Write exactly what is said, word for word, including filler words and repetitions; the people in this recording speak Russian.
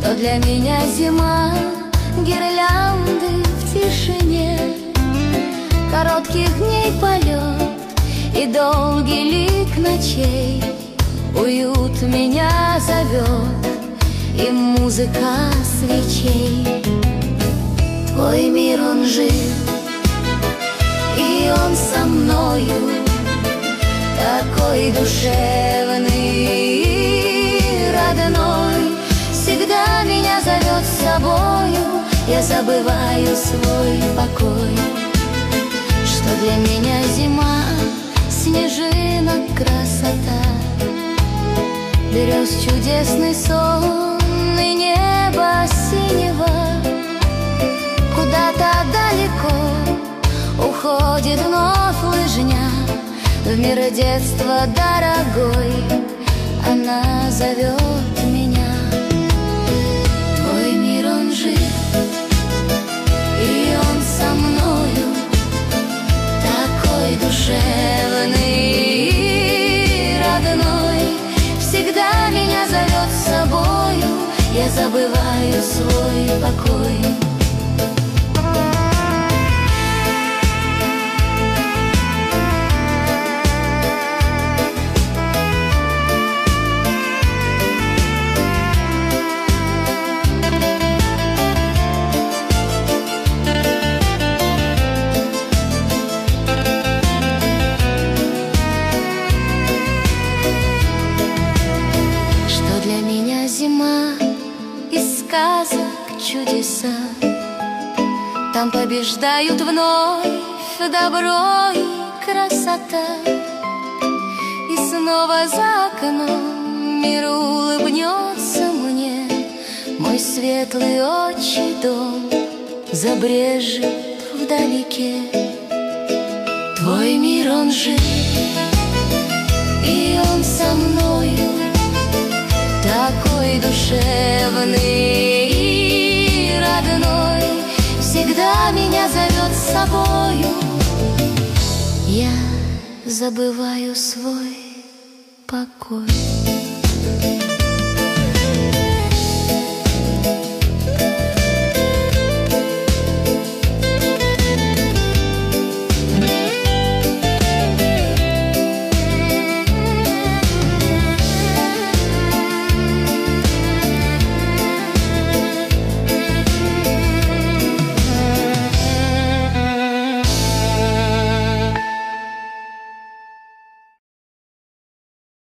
что для меня зима, гирлянды в тишине, коротких дней полет и долгий лик ночей. Уют меня зовет и музыка свечей. Твой мир, он жив, и он со мною, такой душевный и родной. Всегда меня зовет с собою, я забываю свой покой. Что для меня зима, снежинок красота, берез чудесный сон и небо синего. Куда-то далеко уходит вновь лыжня, в мир детства дорогой она зовет меня. Твой мир, он жив, и он со мною, такой душевный и родной. Всегда меня зовет с собою, я забываю свой покой. Чудеса, там побеждают вновь добро и красота. И снова за окном мир улыбнется мне, мой светлый отчий дом забрежет вдалеке. Твой мир, он жив, и он со мною, такой душевный и родной. Всегда меня зовет с собою, я забываю свой покой.